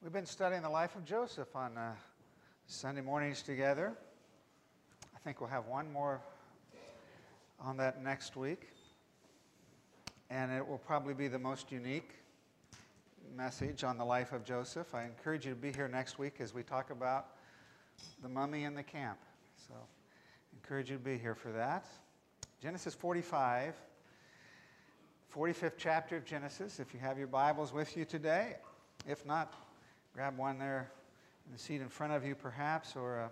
We've been studying the life of Joseph on Sunday mornings together. I think we'll have one more on that next week. And it will probably be the most unique message on the life of Joseph. I encourage you to be here next week as we talk about the mummy in the camp. So I encourage you to be here for that. Genesis 45, 45th chapter of Genesis. If you have your Bibles with you today, if not, grab one there in the seat in front of you perhaps, or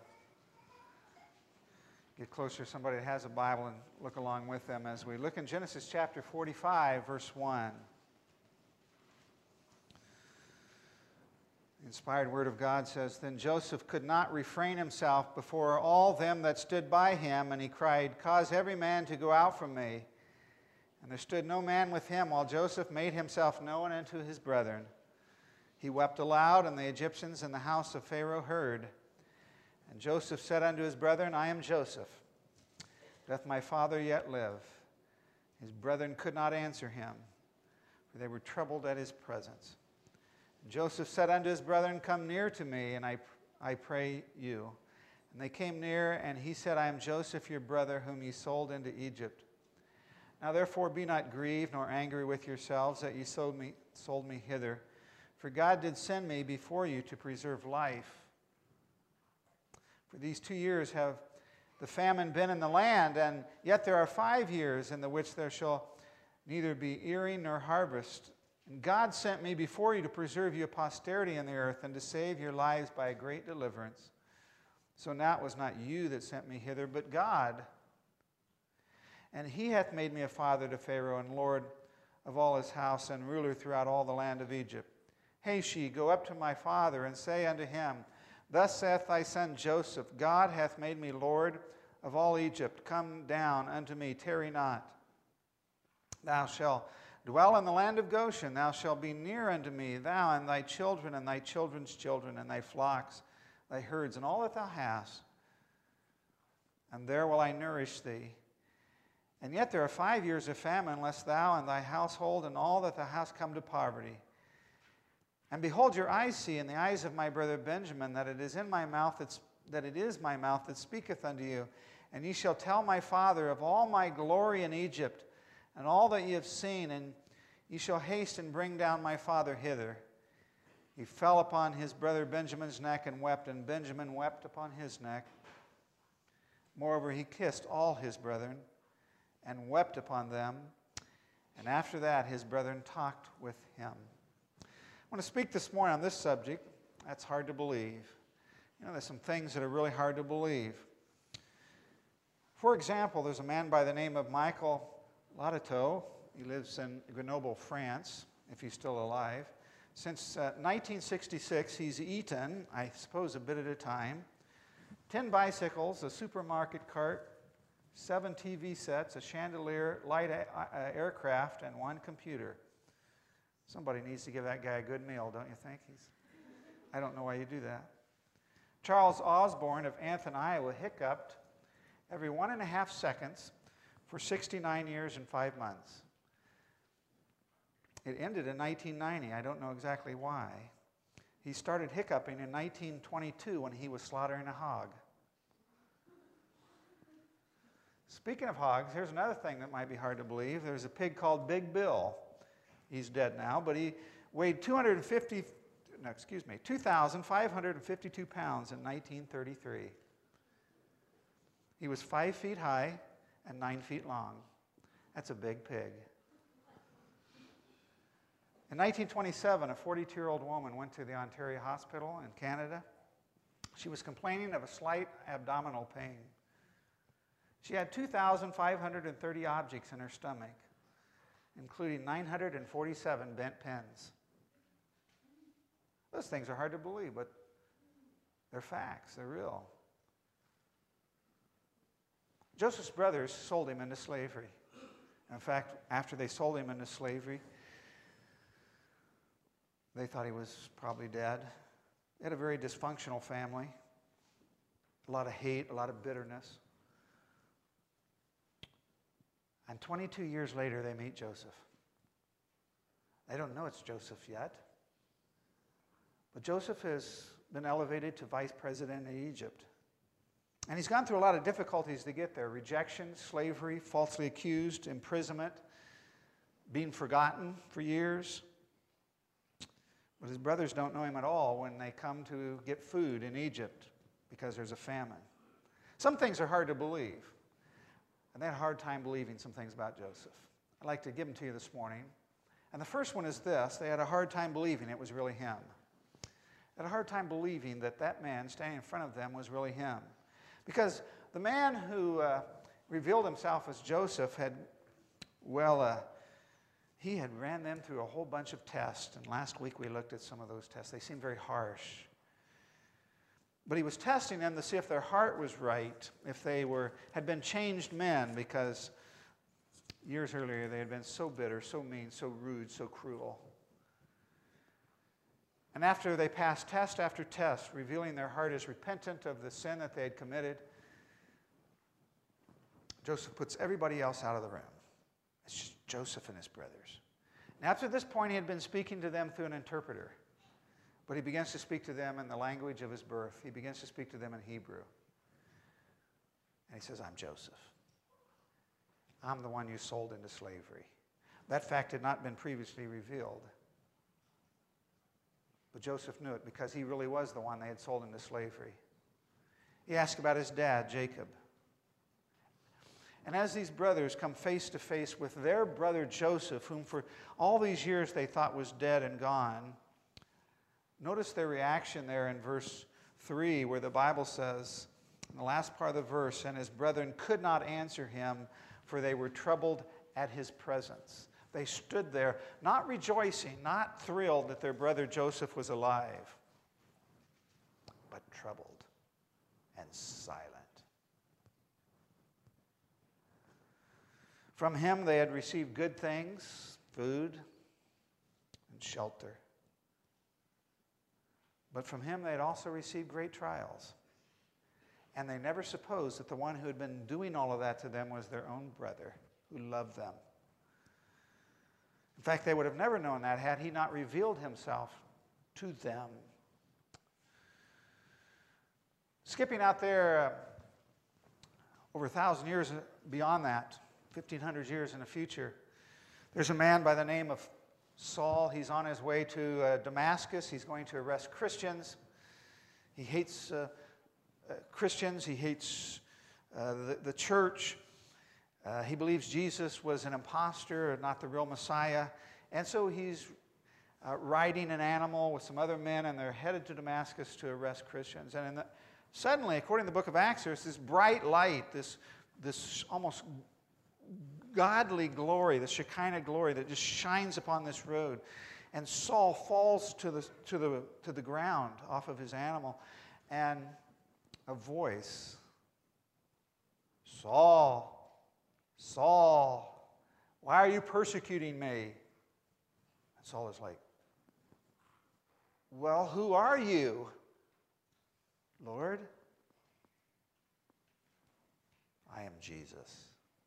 get closer to somebody that has a Bible and look along with them as we look in Genesis chapter 45, verse 1. The inspired word of God says, "Then Joseph could not refrain himself before all them that stood by him, and he cried, 'Cause every man to go out from me.' And there stood no man with him, while Joseph made himself known unto his brethren. He wept aloud, and the Egyptians in the house of Pharaoh heard. And Joseph said unto his brethren, I am Joseph. Doth my father yet live? His brethren could not answer him, for they were troubled at his presence. And Joseph said unto his brethren, Come near to me, and I pray you. And they came near, and he said, I am Joseph your brother, whom ye sold into Egypt. Now therefore be not grieved, nor angry with yourselves, that ye sold me hither. For God did send me before you to preserve life. For these 2 years have the famine been in the land, and yet there are 5 years in the which there shall neither be earing nor harvest. And God sent me before you to preserve you a posterity in the earth, and to save your lives by a great deliverance. So now it was not you that sent me hither, but God. And he hath made me a father to Pharaoh, and lord of all his house, and ruler throughout all the land of Egypt. Haste ye, go up to my father, and say unto him, Thus saith thy son Joseph, God hath made me Lord of all Egypt. Come down unto me, tarry not. Thou shalt dwell in the land of Goshen. Thou shalt be near unto me, thou and thy children, and thy children's children, and thy flocks, thy herds, and all that thou hast. And there will I nourish thee. And yet there are 5 years of famine, lest thou and thy household and all that thou hast come to poverty. And behold, your eyes see, and the eyes of my brother Benjamin, that it is my mouth that speaketh unto you. And ye shall tell my father of all my glory in Egypt, and all that ye have seen, and ye shall haste and bring down my father hither. He fell upon his brother Benjamin's neck and wept, and Benjamin wept upon his neck. Moreover, he kissed all his brethren, and wept upon them. And after that, his brethren talked with him." I want to speak this morning on this subject. That's hard to believe. You know, there's some things that are really hard to believe. For example, there's a man by the name of Michael Lotito. He lives in Grenoble, France, if he's still alive. Since 1966, he's eaten, I suppose a bit at a time, 10 bicycles, a supermarket cart, 7 TV sets, a chandelier, light aircraft, and 1 computer. Somebody needs to give that guy a good meal, don't you think? I don't know why you do that. Charles Osborne of Anthon, Iowa, hiccuped every 1.5 seconds for 69 years and 5 months. It ended in 1990. I don't know exactly why. He started hiccuping in 1922 when he was slaughtering a hog. Speaking of hogs, here's another thing that might be hard to believe. There's a pig called Big Bill. He's dead now, but he weighed 2,552 pounds in 1933. He was 5 feet high and 9 feet long. That's a big pig. In 1927, a 42-year-old woman went to the Ontario Hospital in Canada. She was complaining of a slight abdominal pain. She had 2,530 objects in her stomach, including 947 bent pens. Those things are hard to believe, but they're facts, they're real. Joseph's brothers sold him into slavery. In fact, after they sold him into slavery, they thought he was probably dead. They had a very dysfunctional family, a lot of hate, a lot of bitterness. And 22 years later, they meet Joseph. They don't know it's Joseph yet, But Joseph has been elevated to vice president in Egypt. And he's gone through a lot of difficulties to get there. Rejection, slavery, falsely accused, imprisonment, being forgotten for years. But his brothers don't know him at all when they come to get food in Egypt because there's a famine. Some things are hard to believe. And they had a hard time believing some things about Joseph. I'd like to give them to you this morning. And the first one is this. They had a hard time believing it was really him. They had a hard time believing that that man standing in front of them was really him. Because the man who revealed himself as Joseph had, he had ran them through a whole bunch of tests. And last week we looked at some of those tests. They seemed very harsh. But he was testing them to see if their heart was right, if they had been changed men, because years earlier they had been so bitter, so mean, so rude, so cruel. And after they passed test after test, revealing their heart as repentant of the sin that they had committed, Joseph puts everybody else out of the room. It's just Joseph and his brothers. And after this point, he had been speaking to them through an interpreter. But he begins to speak to them in the language of his birth. He begins to speak to them in Hebrew. And he says, I'm Joseph. I'm the one you sold into slavery. That fact had not been previously revealed. But Joseph knew it because he really was the one they had sold into slavery. He asked about his dad, Jacob. And as these brothers come face to face with their brother Joseph, whom for all these years they thought was dead and gone, notice their reaction there in verse 3, where the Bible says, in the last part of the verse, and his brethren could not answer him, for they were troubled at his presence. They stood there, not rejoicing, not thrilled that their brother Joseph was alive, but troubled and silent. From him they had received good things, food and shelter. But from him they had also received great trials. And they never supposed that the one who had been doing all of that to them was their own brother who loved them. In fact, they would have never known that had he not revealed himself to them. Skipping out there over 1,000 years beyond that, 1,500 years in the future, there's a man by the name of Saul. He's on his way to Damascus. He's going to arrest Christians. He hates Christians. He hates the church. He believes Jesus was an imposter, not the real Messiah. And so he's riding an animal with some other men, and they're headed to Damascus to arrest Christians. And suddenly, according to the book of Acts, there's this bright light, this almost godly glory, the Shekinah glory that just shines upon this road. And Saul falls to the ground off of his animal, and a voice, Saul, Saul, why are you persecuting me? And Saul is like, well, who are you, Lord? I am Jesus.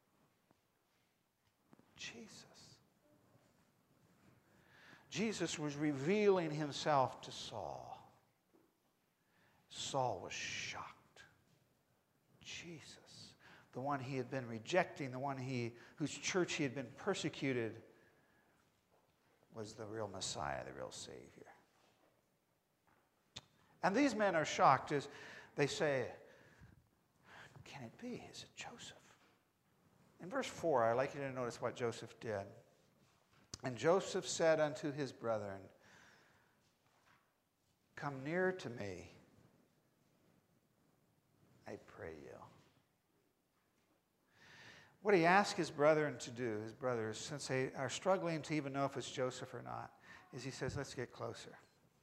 Jesus was revealing himself to Saul. Saul was shocked. Jesus, the one he had been rejecting, the one whose church he had been persecuted, was the real Messiah, the real Savior. And these men are shocked as they say, can it be? Is it Joseph? In verse 4, I'd like you to notice what Joseph did. And Joseph said unto his brethren, come near to me, I pray you. What he asked his brethren to do, his brothers, since they are struggling to even know if it's Joseph or not, is he says, let's get closer.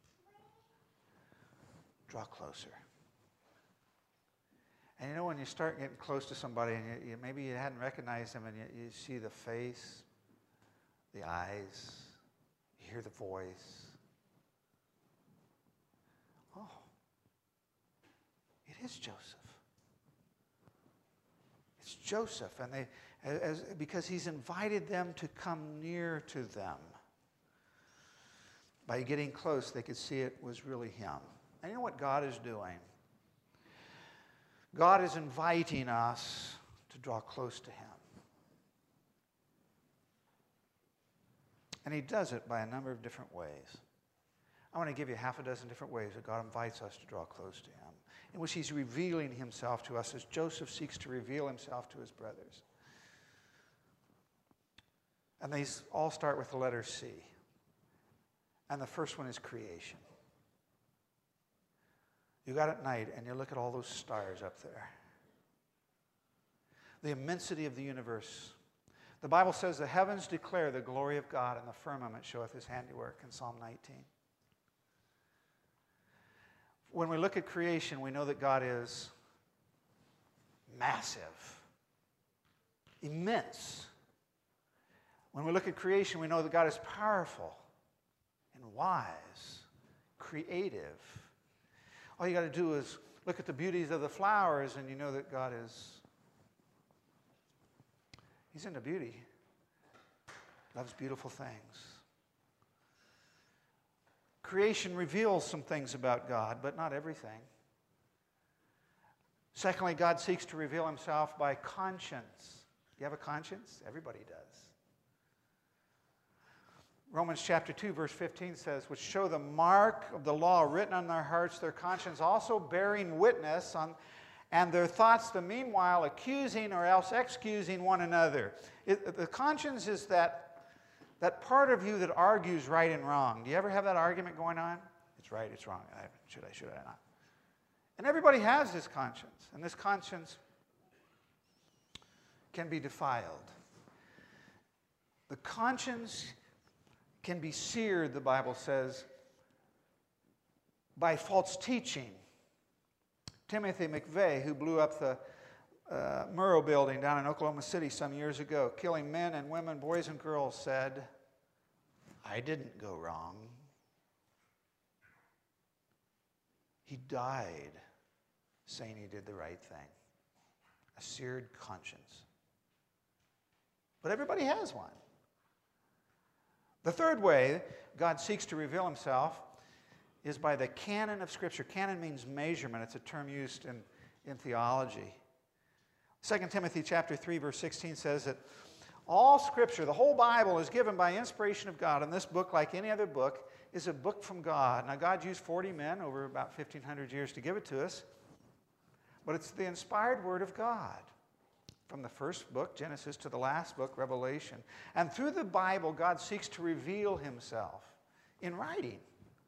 Draw closer. And you know, when you start getting close to somebody and maybe you hadn't recognized them, and you see the face, the eyes, you hear the voice. Oh, it is Joseph. It's Joseph, and because he's invited them to come near to them. By getting close, they could see it was really him. And you know what God is doing? God is inviting us to draw close to him. And he does it by a number of different ways. I want to give you half a dozen different ways that God invites us to draw close to him, in which he's revealing himself to us as Joseph seeks to reveal himself to his brothers. And these all start with the letter C. And the first one is creation. You got at night and you look at all those stars up there. The immensity of the universe. The Bible says the heavens declare the glory of God, and the firmament showeth his handiwork in Psalm 19. When we look at creation, we know that God is massive, immense. When we look at creation, we know that God is powerful and wise, creative. All you got to do is look at the beauties of the flowers, and you know that God is, he's into beauty, loves beautiful things. Creation reveals some things about God, but not everything. Secondly, God seeks to reveal himself by conscience. You have a conscience? Everybody does. Romans chapter 2, verse 15 says, which show the mark of the law written on their hearts, their conscience also bearing witness on, and their thoughts the meanwhile accusing or else excusing one another. The conscience is that part of you that argues right and wrong. Do you ever have that argument going on? It's right, it's wrong. Should I not? And everybody has this conscience. And this conscience can be defiled. The conscience can be seared, the Bible says, by false teaching. Timothy McVeigh, who blew up the Murrow building down in Oklahoma City some years ago, killing men and women, boys and girls, said, I didn't go wrong. He died saying he did the right thing. A seared conscience. But everybody has one. The third way God seeks to reveal himself is by the canon of Scripture. Canon means measurement. It's a term used in theology. 2 Timothy chapter 3, verse 16 says that all Scripture, the whole Bible, is given by inspiration of God. And this book, like any other book, is a book from God. Now, God used 40 men over about 1,500 years to give it to us. But it's the inspired Word of God. From the first book, Genesis, to the last book, Revelation. And through the Bible, God seeks to reveal himself in writing.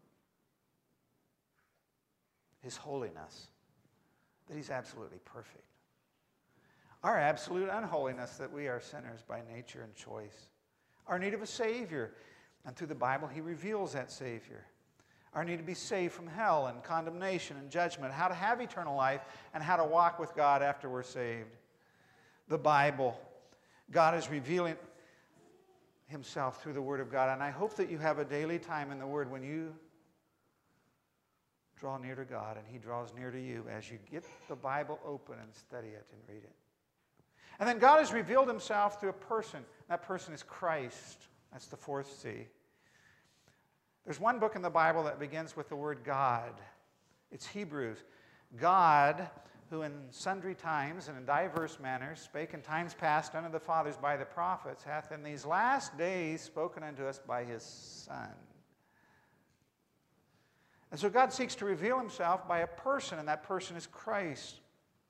His holiness, that he's absolutely perfect. Our absolute unholiness, that we are sinners by nature and choice. Our need of a Savior, and through the Bible, he reveals that Savior. Our need to be saved from hell and condemnation and judgment, how to have eternal life, and how to walk with God after we're saved. The Bible, God is revealing himself through the Word of God. And I hope that you have a daily time in the Word when you draw near to God and he draws near to you as you get the Bible open and study it and read it. And then God has revealed himself through a person. That person is Christ. That's the fourth C. There's one book in the Bible that begins with the word God. It's Hebrews. God, who in sundry times and in diverse manners spake in times past unto the fathers by the prophets, hath in these last days spoken unto us by his Son. And so God seeks to reveal himself by a person, and that person is Christ.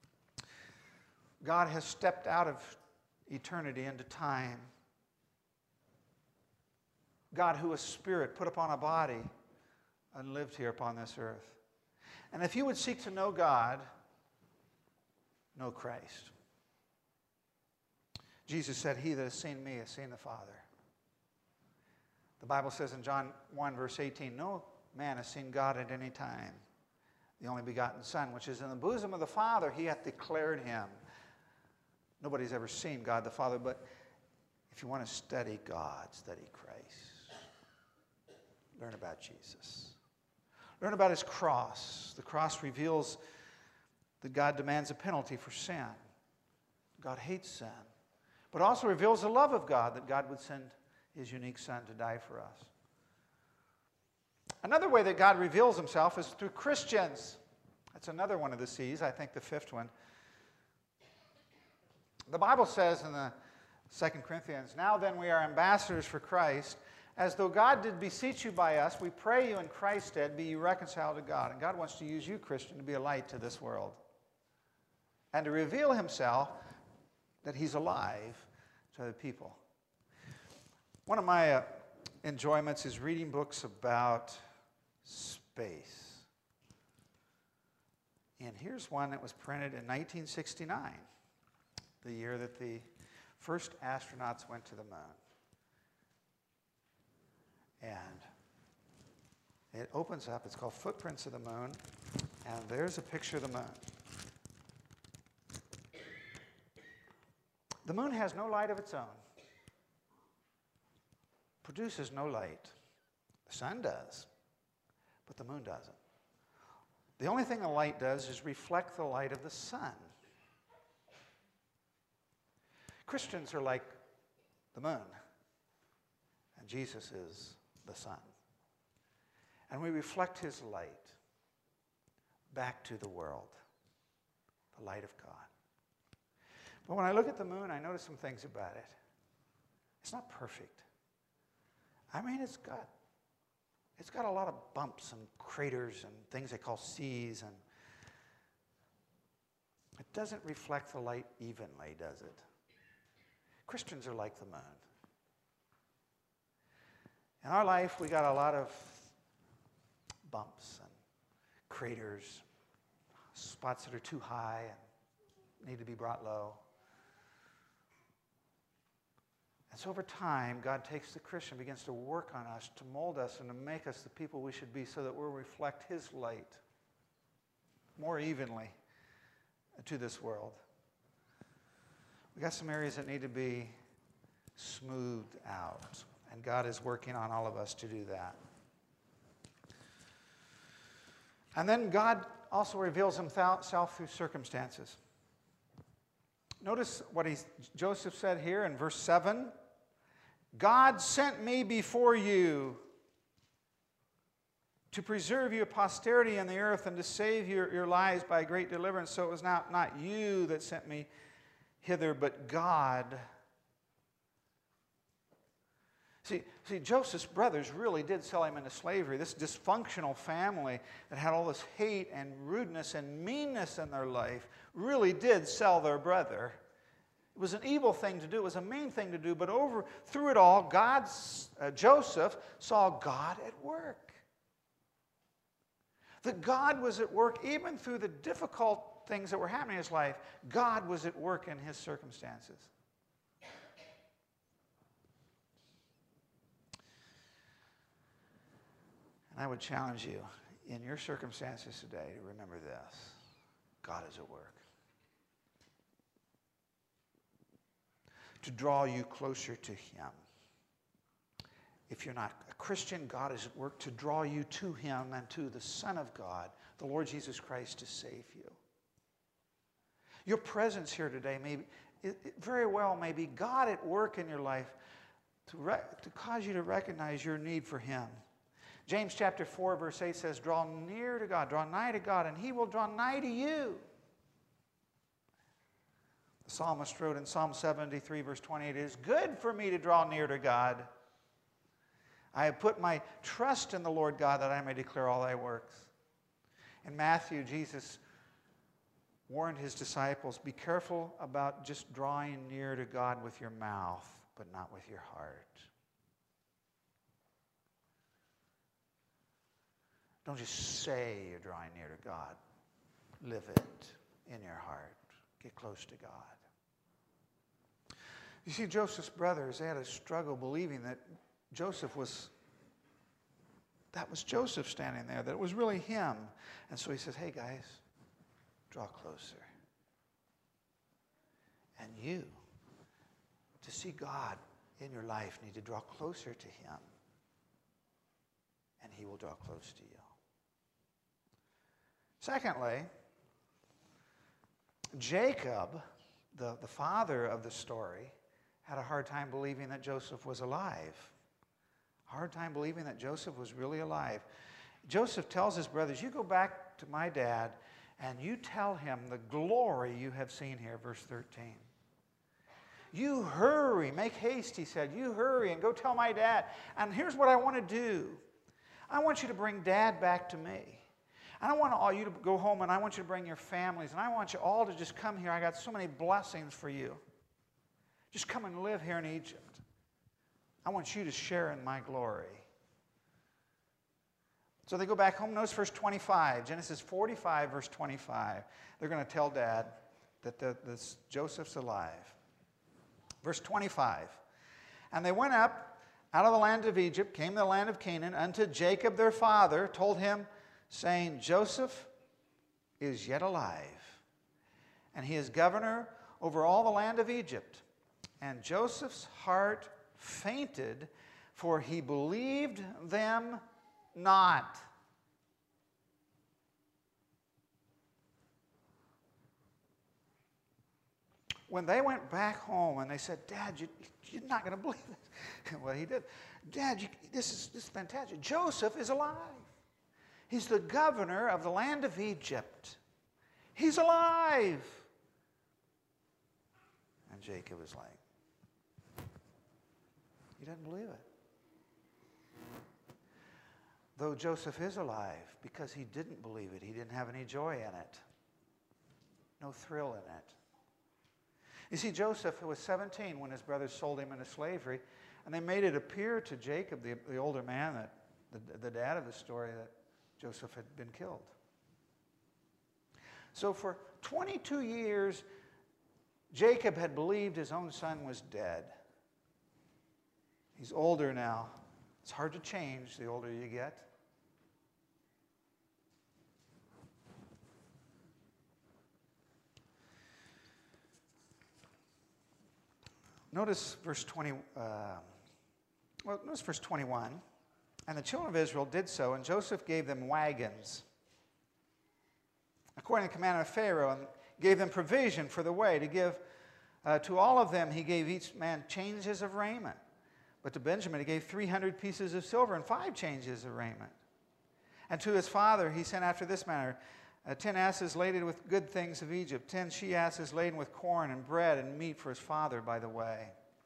God has stepped out of eternity into time. God, who is spirit, put upon a body and lived here upon this earth. And if you would seek to know God, know Christ. Jesus said, he that has seen me has seen the Father. The Bible says in John 1, verse 18, no man has seen God at any time. The only begotten Son, which is in the bosom of the Father, he hath declared him. Nobody's ever seen God the Father, but if you want to study God, study Christ. Learn about Jesus. Learn about his cross. The cross reveals that God demands a penalty for sin. God hates sin. But also reveals the love of God, that God would send his unique Son to die for us. Another way that God reveals himself is through Christians. That's another one of the C's, I think the fifth one. The Bible says in the 2 Corinthians, "Now then we are ambassadors for Christ, as though God did beseech you by us, we pray you in Christ's stead, be you reconciled to God." And God wants to use you, Christian, to be a light to this world and to reveal himself that he's alive to other people. One of my enjoyments is reading books about space. And here's one that was printed in 1969, the year that the first astronauts went to the moon. And it opens up, it's called Footprints of the Moon, and there's a picture of the moon. The moon has no light of its own, produces no light. The sun does, but the moon doesn't. The only thing the light does is reflect the light of the sun. Christians are like the moon, and Jesus is the sun. And we reflect his light back to the world, the light of God. But when I look at the moon, I notice some things about it. It's not perfect. I mean, it's got a lot of bumps and craters and things they call seas, and it doesn't reflect the light evenly, does it? Christians are like the moon. In our life, we got a lot of bumps and craters, spots that are too high and need to be brought low. And so over time, God takes the Christian, begins to work on us, to mold us, and to make us the people we should be so that we'll reflect his light more evenly to this world. We got some areas that need to be smoothed out, and God is working on all of us to do that. And then God also reveals himself through circumstances. Notice what Joseph said here in verse 7. God sent me before you to preserve you a posterity in the earth and to save your lives by great deliverance. So it was not you that sent me hither, but God. See, Joseph's brothers really did sell him into slavery. This dysfunctional family that had all this hate and rudeness and meanness in their life really did sell their brother. It was an evil thing to do. It was a mean thing to do. But through it all, Joseph saw God at work. That God was at work even through the difficult things that were happening in his life. God was at work in his circumstances. And I would challenge you, in your circumstances today, to remember this. God is at work. To draw you closer to him. If you're not a Christian, God is at work to draw you to him and to the Son of God, the Lord Jesus Christ, to save you. Your presence here today very well may be God at work in your life to cause you to recognize your need for him. James chapter 4, verse 8 says, draw near to God, draw nigh to God, and he will draw nigh to you. The psalmist wrote in Psalm 73, verse 28, it is good for me to draw near to God. I have put my trust in the Lord God that I may declare all thy works. In Matthew, Jesus warned his disciples, be careful about just drawing near to God with your mouth, but not with your heart. Don't just say you're drawing near to God. Live it in your heart. Get close to God. You see, Joseph's brothers, they had a struggle believing that that was Joseph standing there, that it was really him. And so he says, hey guys, draw closer. And you, to see God in your life, need to draw closer to him. And he will draw close to you. Secondly, Jacob, the father of the story, had a hard time believing that Joseph was alive. Hard time believing that Joseph was really alive. Joseph tells his brothers, you go back to my dad and you tell him the glory you have seen here, verse 13. You hurry, make haste, he said. You hurry and go tell my dad. And here's what I want to do. I want you to bring Dad back to me. And I want all you to go home, and I want you to bring your families, and I want you all to just come here. I got so many blessings for you. Just come and live here in Egypt. I want you to share in my glory. So they go back home. Notice verse 25, Genesis 45, verse 25. They're going to tell Dad that this Joseph's alive. Verse 25. And they went up out of the land of Egypt, came to the land of Canaan, unto Jacob their father, told him, saying, Joseph is yet alive, and he is governor over all the land of Egypt. And Joseph's heart fainted, for he believed them not. When they went back home and they said, Dad, you're not going to believe this. Well, he did. Dad, this is fantastic. Joseph is alive. He's the governor of the land of Egypt. He's alive. And Jacob was like, he doesn't believe it. Though Joseph is alive, because he didn't believe it, he didn't have any joy in it. No thrill in it. You see, Joseph was 17 when his brothers sold him into slavery, and they made it appear to Jacob, the older man, that the dad of the story, that Joseph had been killed. So for 22 years, Jacob had believed his own son was dead. He's older now. It's hard to change the older you get. Notice verse 21. And the children of Israel did so, and Joseph gave them wagons, according to the command of Pharaoh, and gave them provision for the way. To give to all of them, he gave each man changes of raiment. But to Benjamin, he gave 300 pieces of silver and 5 changes of raiment. And to his father, he sent after this manner 10 asses laden with good things of Egypt, 10 she-asses laden with corn and bread and meat for his father by the way.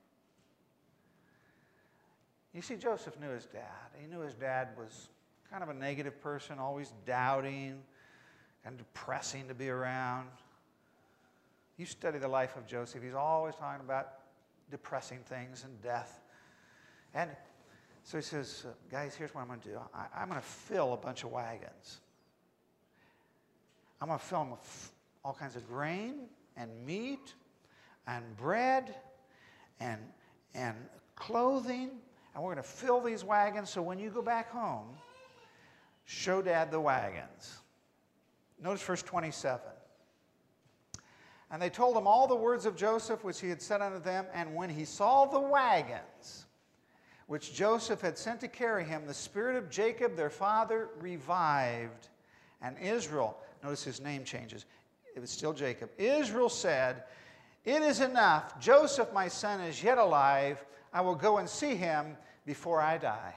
You see, Joseph knew his dad. He knew his dad was kind of a negative person, always doubting and depressing to be around. You study the life of Joseph, he's always talking about depressing things and death. And so he says, guys, here's what I'm going to do. I'm going to fill a bunch of wagons. I'm going to fill them with all kinds of grain and meat and bread and clothing. And we're going to fill these wagons so when you go back home, show Dad the wagons. Notice verse 27. And they told him all the words of Joseph which he had said unto them. And when he saw the wagons which Joseph had sent to carry him, the spirit of Jacob their father revived. And Israel, notice his name changes. It was still Jacob. Israel said, it is enough. Joseph, my son, is yet alive. I will go and see him before I die.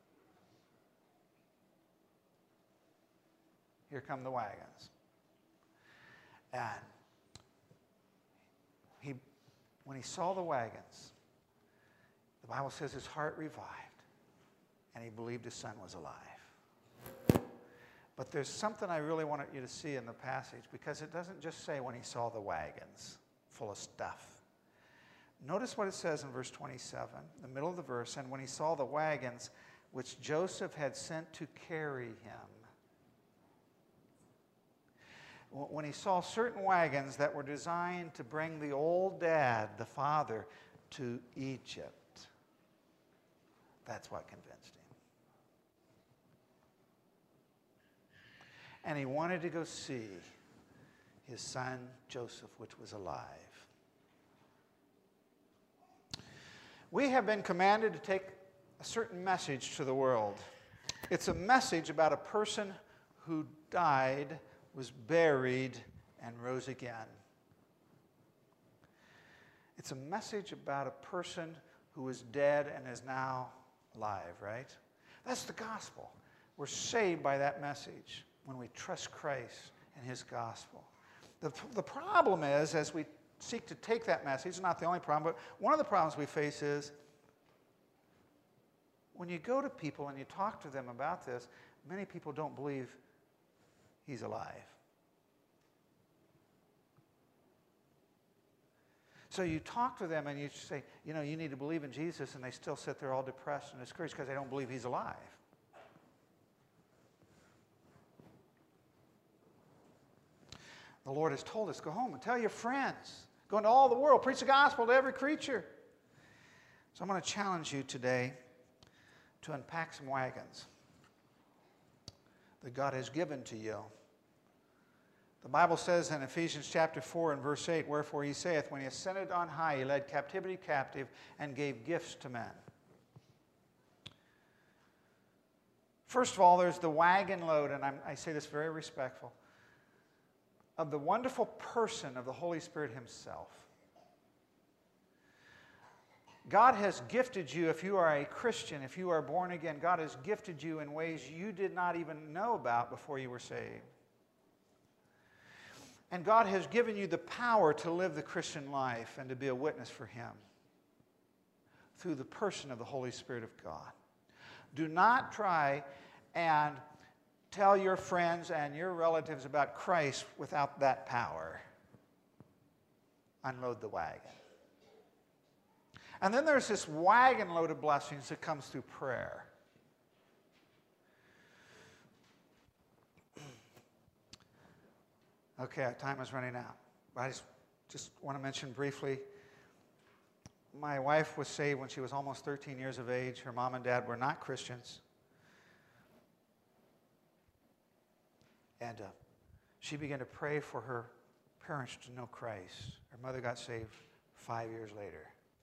Here come the wagons. And when he saw the wagons, the Bible says his heart revived, and he believed his son was alive. But there's something I really wanted you to see in the passage, because it doesn't just say when he saw the wagons full of stuff. Notice what it says in verse 27, the middle of the verse, and when he saw the wagons which Joseph had sent to carry him. When he saw certain wagons that were designed to bring the old dad, the father, to Egypt. That's what convinced him. And he wanted to go see his son Joseph, which was alive. We have been commanded to take a certain message to the world. It's a message about a person who died, was buried, and rose again. It's a message about a person who was dead and is now alive, right? That's the gospel. We're saved by that message when we trust Christ and his gospel. The problem is, as we seek to take that message, not the only problem, but one of the problems we face is when you go to people and you talk to them about this, many people don't believe he's alive. So you talk to them and you say, you know, you need to believe in Jesus, and they still sit there all depressed and discouraged because they don't believe he's alive. The Lord has told us, go home and tell your friends. Go into all the world, preach the gospel to every creature. So I'm going to challenge you today to unpack some wagons that God has given to you. The Bible says in Ephesians chapter 4 and verse 8, wherefore he saith, when he ascended on high, he led captivity captive and gave gifts to men. First of all, there's the wagon load, and I say this very respectful, of the wonderful person of the Holy Spirit himself. God has gifted you, if you are a Christian, if you are born again, God has gifted you in ways you did not even know about before you were saved. And God has given you the power to live the Christian life and to be a witness for him through the person of the Holy Spirit of God. Do not try and tell your friends and your relatives about Christ without that power. Unload the wagon. And then there's this wagon load of blessings that comes through prayer. Okay, our time is running out. I just want to mention briefly, my wife was saved when she was almost 13 years of age. Her mom and dad were not Christians. And she began to pray for her parents to know Christ. Her mother got saved 5 years later.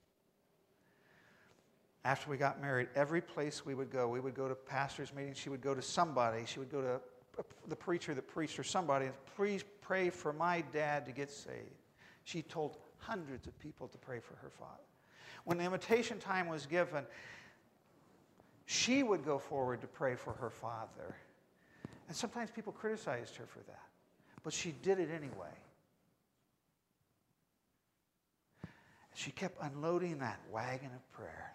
After we got married, every place we would go to pastors' meetings, she would go to somebody, she would go to the preacher that preached or somebody, and please pray for my dad to get saved. She told hundreds of people to pray for her father. When the invitation time was given, she would go forward to pray for her father. And sometimes people criticized her for that. But she did it anyway. She kept unloading that wagon of prayer.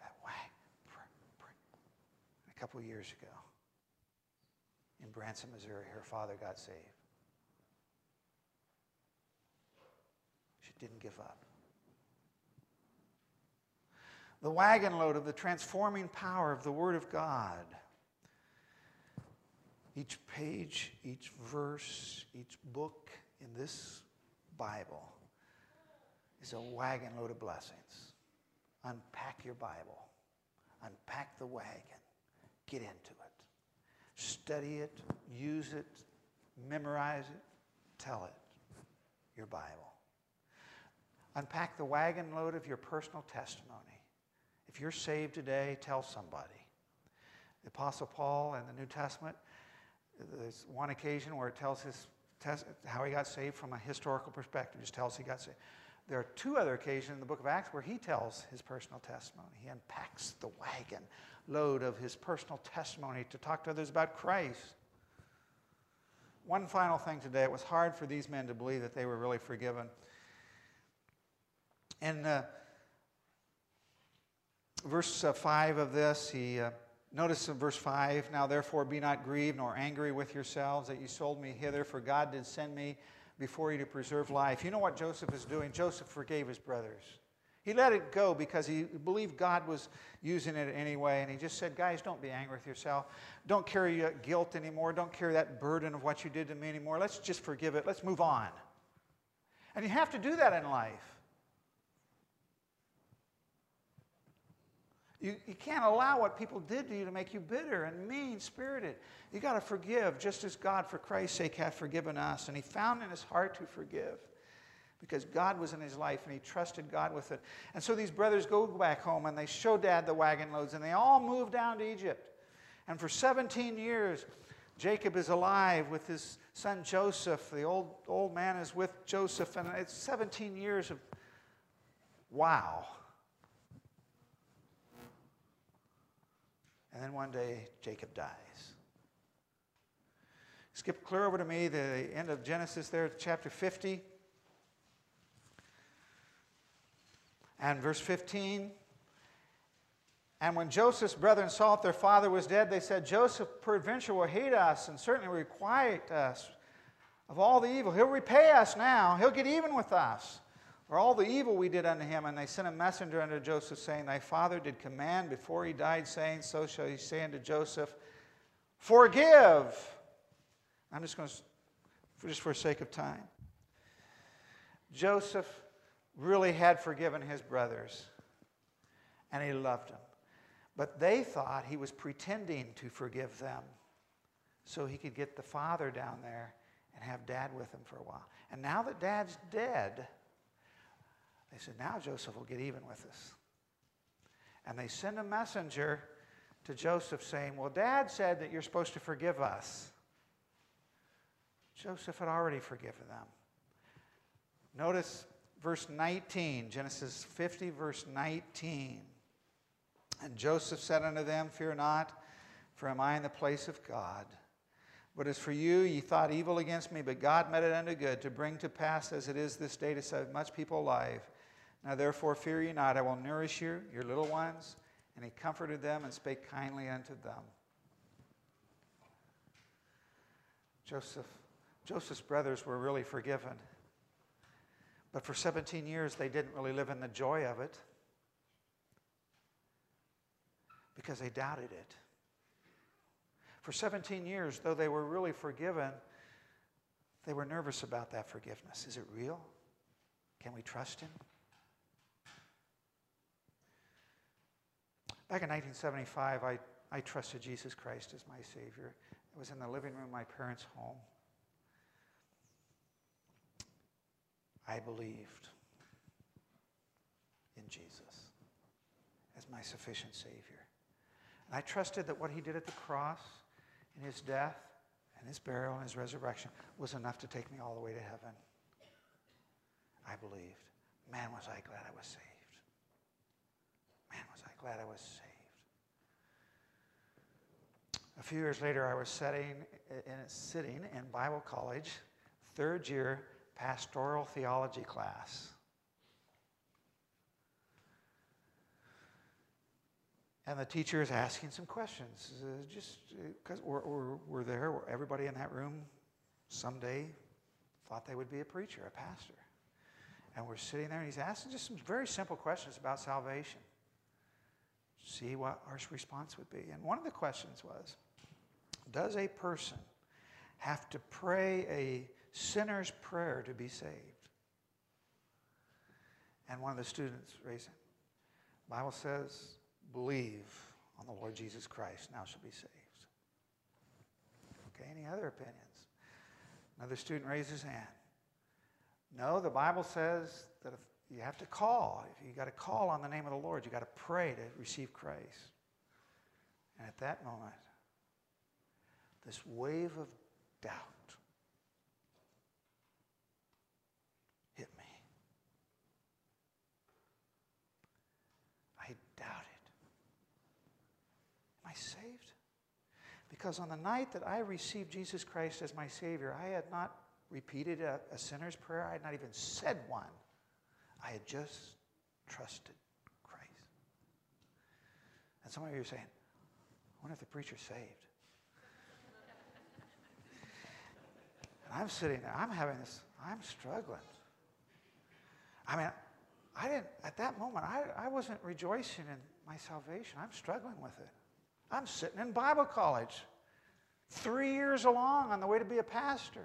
A couple of years ago, in Branson, Missouri, her father got saved. She didn't give up. The wagon load of the transforming power of the Word of God. Each page, each verse, each book in this Bible is a wagon load of blessings. Unpack your Bible. Unpack the wagon. Get into it. Study it. Use it. Memorize it. Tell it. Your Bible. Unpack the wagon load of your personal testimony. If you're saved today, tell somebody. The Apostle Paul in the New Testament, there's one occasion where it tells how he got saved from a historical perspective. It just tells he got saved. There are two other occasions in the book of Acts where he tells his personal testimony. He unpacks the wagon load of his personal testimony to talk to others about Christ. One final thing today. It was hard for these men to believe that they were really forgiven. In verse 5 of this, notice in verse 5, now therefore be not grieved nor angry with yourselves that ye sold me hither, for God did send me before you to preserve life. You know what Joseph is doing? Joseph forgave his brothers. He let it go because he believed God was using it anyway, and he just said, guys, don't be angry with yourself. Don't carry guilt anymore. Don't carry that burden of what you did to me anymore. Let's just forgive it. Let's move on. And you have to do that in life. You can't allow what people did to you to make you bitter and mean-spirited. You got to forgive, just as God, for Christ's sake, hath forgiven us. And he found in his heart to forgive because God was in his life and he trusted God with it. And so these brothers go back home and they show Dad the wagon loads and they all move down to Egypt. And for 17 years, Jacob is alive with his son Joseph. The old man is with Joseph, and it's 17 years of wow. And then one day, Jacob dies. Skip clear over to me, the end of Genesis there, chapter 50. And verse 15. And when Joseph's brethren saw that their father was dead, they said, Joseph peradventure will hate us and certainly requite us of all the evil. He'll repay us now. He'll get even with us for all the evil we did unto him. And they sent a messenger unto Joseph, saying, Thy father did command before he died, saying, So shall he say unto Joseph, Forgive. I'm just going to, just for sake of time. Joseph really had forgiven his brothers, and he loved them. But they thought he was pretending to forgive them so he could get the father down there and have Dad with him for a while. And now that Dad's dead, they said, now Joseph will get even with us. And they send a messenger to Joseph saying, well, Dad said that you're supposed to forgive us. Joseph had already forgiven them. Notice verse 19, Genesis 50, verse 19. And Joseph said unto them, Fear not, for am I in the place of God? But as for you, ye thought evil against me, but God meant it unto good, to bring to pass as it is this day to save much people alive. Now therefore fear ye not, I will nourish you, your little ones. And he comforted them and spake kindly unto them. Joseph's brothers were really forgiven. But for 17 years, they didn't really live in the joy of it because they doubted it. For 17 years, though they were really forgiven, they were nervous about that forgiveness. Is it real? Can we trust him? Back in 1975, I trusted Jesus Christ as my Savior. It was in the living room of my parents' home. I believed in Jesus as my sufficient Savior. And I trusted that what he did at the cross, in his death, and his burial, and his resurrection, was enough to take me all the way to heaven. I believed. Man, was I glad I was saved. Man, was I glad I was saved. A few years later, I was sitting in Bible college, third year pastoral theology class. And the teacher is asking some questions. Just because we're there, everybody in that room someday thought they would be a preacher, a pastor. And we're sitting there, and he's asking just some very simple questions about salvation. See what our response would be. And one of the questions was, does a person have to pray a sinner's prayer to be saved? And one of the students raised it. The Bible says, believe on the Lord Jesus Christ, now shall be saved. Okay, any other opinions? Another student raised his hand. No, the Bible says that if you have to call. If you got to call on the name of the Lord, you got to pray to receive Christ. And at that moment, this wave of doubt hit me. I doubted. Am I saved? Because on the night that I received Jesus Christ as my Savior, I had not repeated a sinner's prayer. I had not even said one. I had just trusted Christ. And some of you are saying, I wonder if the preacher's saved. And I'm sitting there, I'm struggling. I mean, at that moment, I wasn't rejoicing in my salvation. I'm struggling with it. I'm sitting in Bible college, 3 years along on the way to be a pastor.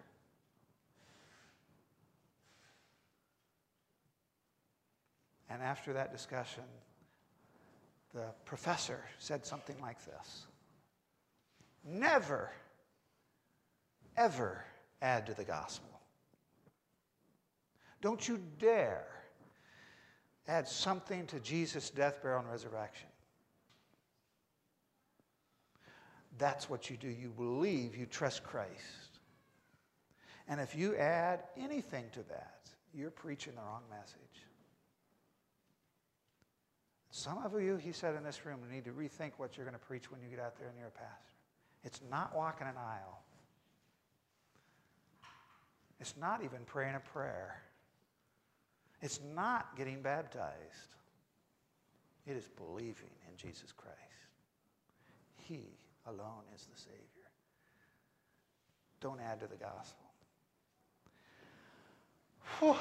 And after that discussion, the professor said something like this: never, ever add to the gospel. Don't you dare add something to Jesus' death, burial, and resurrection. That's what you do. You believe, you trust Christ. And if you add anything to that, you're preaching the wrong message. Some of you, he said in this room, need to rethink what you're going to preach when you get out there and you're a pastor. It's not walking an aisle. It's not even praying a prayer. It's not getting baptized. It is believing in Jesus Christ. He alone is the Savior. Don't add to the gospel. Whew.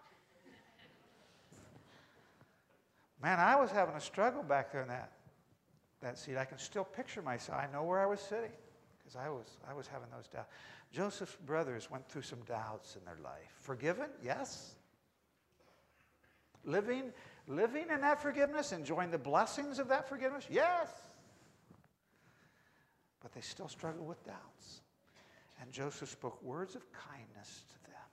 Man, I was having a struggle back there in that seat. I can still picture myself. I know where I was sitting because I was having those doubts. Joseph's brothers went through some doubts in their life. Forgiven? Yes. Living in that forgiveness, enjoying the blessings of that forgiveness? Yes. But they still struggle with doubts. And Joseph spoke words of kindness to them.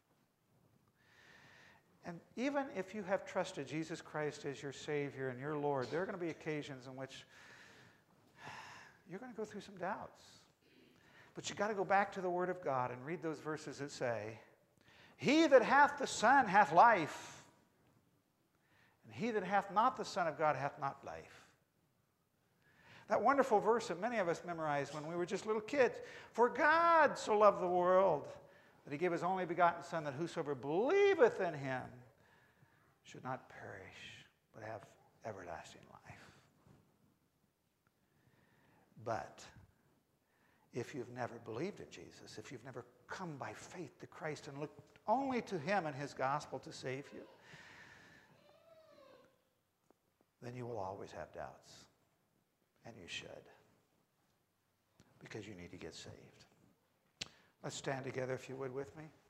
And even if you have trusted Jesus Christ as your Savior and your Lord, there are going to be occasions in which you're going to go through some doubts. But you've got to go back to the Word of God and read those verses that say, He that hath the Son hath life, and he that hath not the Son of God hath not life. That wonderful verse that many of us memorized when we were just little kids. For God so loved the world that he gave his only begotten Son, that whosoever believeth in him should not perish, but have everlasting life. But if you've never believed in Jesus, if you've never come by faith to Christ and looked only to him and his gospel to save you, then you will always have doubts. And you should, because you need to get saved. Let's stand together, if you would, with me.